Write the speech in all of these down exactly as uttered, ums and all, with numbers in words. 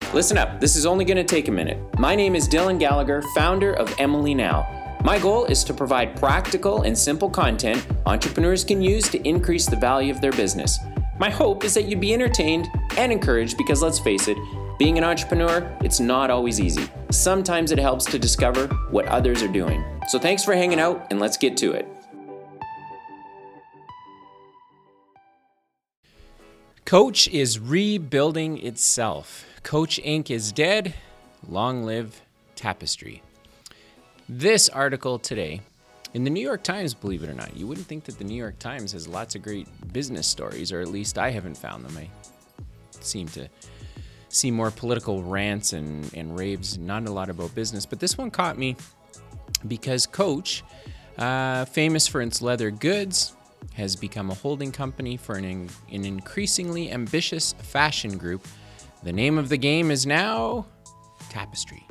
Listen up, this is only going to take a minute. My name is Dylan Gallagher, founder of Emily Now. My goal is to provide practical and simple content entrepreneurs can use to increase the value of their business. My hope is that you'd be entertained and encouraged because let's face it, being an entrepreneur, it's not always easy. Sometimes it helps to discover what others are doing. So thanks for hanging out and let's get to it. Coach is rebuilding itself. Coach Incorporated is dead. Long live Tapestry. This article today in the New York Times, believe it or not, you wouldn't think that the New York Times has lots of great business stories, or at least I haven't found them. I seem to see more political rants and, and raves, not a lot about business. But this one caught me because Coach, uh, famous for its leather goods, has become a holding company for an, in, an increasingly ambitious fashion group. The name of the game is now Tapestry.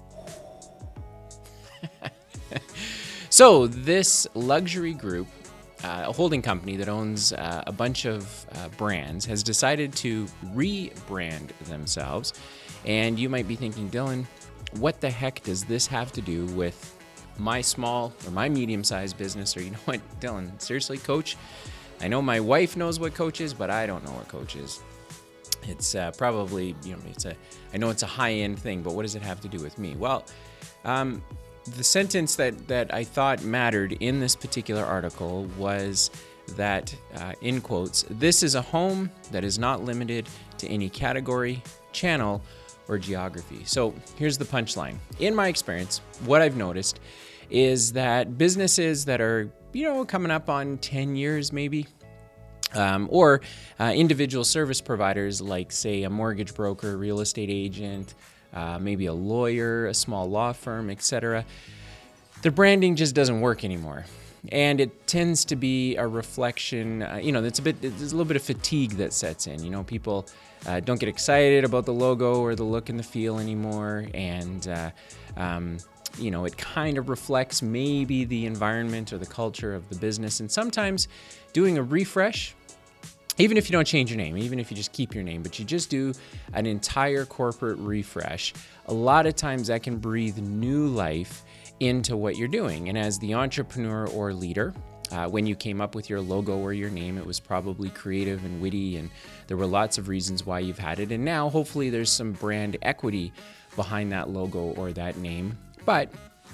So this luxury group, uh, a holding company that owns uh, a bunch of uh, brands, has decided to rebrand themselves. And you might be thinking, Dylan, what the heck does this have to do with my small or my medium-sized business? Or you know what, Dylan, seriously, Coach? I know my wife knows what Coach is, but I don't know what Coach is. It's uh, probably, you know, it's a, I know it's a high-end thing, but what does it have to do with me? Well, um, the sentence that, that I thought mattered in this particular article was that, uh, in quotes, this is a home that is not limited to any category, channel, or geography. So here's the punchline. In my experience, what I've noticed is that businesses that are, you know, coming up on ten years maybe, um, or uh, individual service providers like, say, a mortgage broker, real estate agent, uh, maybe a lawyer, a small law firm, et cetera, their branding just doesn't work anymore. And it tends to be a reflection, uh, you know, it's a bit, there's a little bit of fatigue that sets in. You know, people uh, don't get excited about the logo or the look and the feel anymore. And, uh, um, you know, it kind of reflects maybe the environment or the culture of the business. And sometimes doing a refresh, even if you don't change your name, even if you just keep your name, but you just do an entire corporate refresh, a lot of times that can breathe new life into what you're doing. And as the entrepreneur or leader, uh, when you came up with your logo or your name, it was probably creative and witty, and there were lots of reasons why you've had it. And now hopefully there's some brand equity behind that logo or that name. But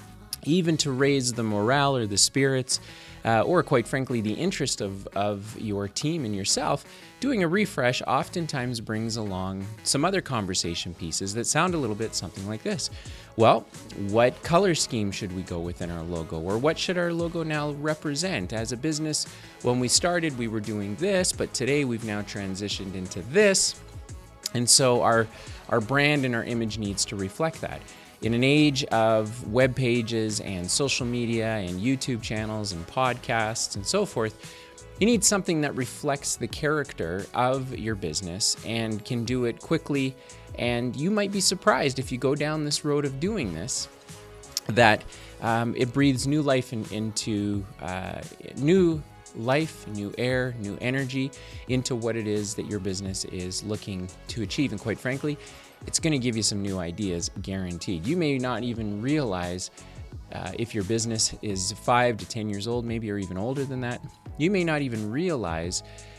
even to raise the morale or the spirits, uh, or quite frankly, the interest of, of your team and yourself, doing a refresh oftentimes brings along some other conversation pieces that sound a little bit something like this. Well, what color scheme should we go with in our logo? Or what should our logo now represent? As a business, when we started, we were doing this, but today we've now transitioned into this. And so our, our brand and our image needs to reflect that. In an age of web pages and social media and YouTube channels and podcasts and so forth, you need something that reflects the character of your business and can do it quickly. And you might be surprised if you go down this road of doing this, that um, it breathes new life in, into uh, new life, new air, new energy into what it is that your business is looking to achieve. And quite frankly, it's going to give you some new ideas, guaranteed. You may not even realize uh, if your business is five to ten years old, maybe, or even older than that, you may not even realize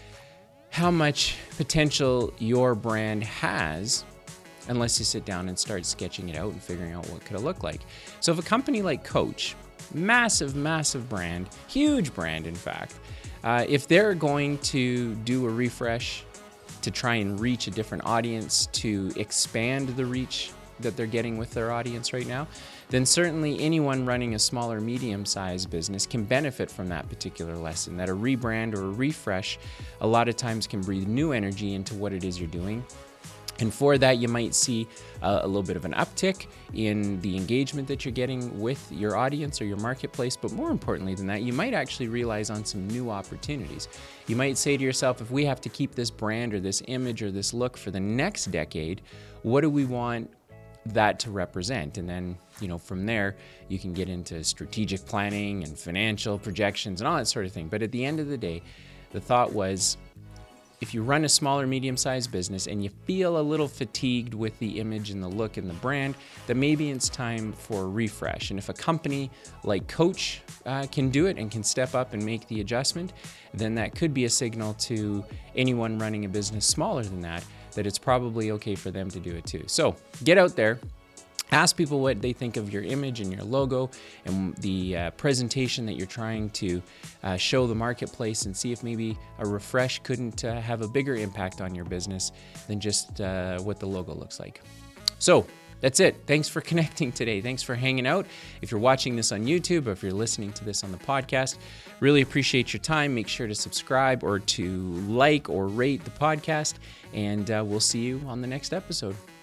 how much potential your brand has unless you sit down and start sketching it out and figuring out what could it look like. So if a company like Coach, massive, massive brand, huge brand, in fact, uh, if they're going to do a refresh to try and reach a different audience, to expand the reach that they're getting with their audience right now, then certainly anyone running a smaller, medium-sized business can benefit from that particular lesson, that a rebrand or a refresh a lot of times can breathe new energy into what it is you're doing. And for that, you might see a, a little bit of an uptick in the engagement that you're getting with your audience or your marketplace. But more importantly than that, you might actually realize on some new opportunities. You might say to yourself, if we have to keep this brand or this image or this look for the next decade, what do we want that to represent? And then, you know, from there, you can get into strategic planning and financial projections and all that sort of thing. But at the end of the day, the thought was, if you run a smaller, medium-sized business and you feel a little fatigued with the image and the look and the brand, then maybe it's time for a refresh. And if a company like Coach uh, can do it and can step up and make the adjustment, then that could be a signal to anyone running a business smaller than that, that it's probably okay for them to do it too. So get out there. Ask people what they think of your image and your logo and the uh, presentation that you're trying to uh, show the marketplace, and see if maybe a refresh couldn't uh, have a bigger impact on your business than just uh, what the logo looks like. So that's it. Thanks for connecting today. Thanks for hanging out. If you're watching this on YouTube or if you're listening to this on the podcast, really appreciate your time. Make sure to subscribe or to like or rate the podcast, and uh, we'll see you on the next episode.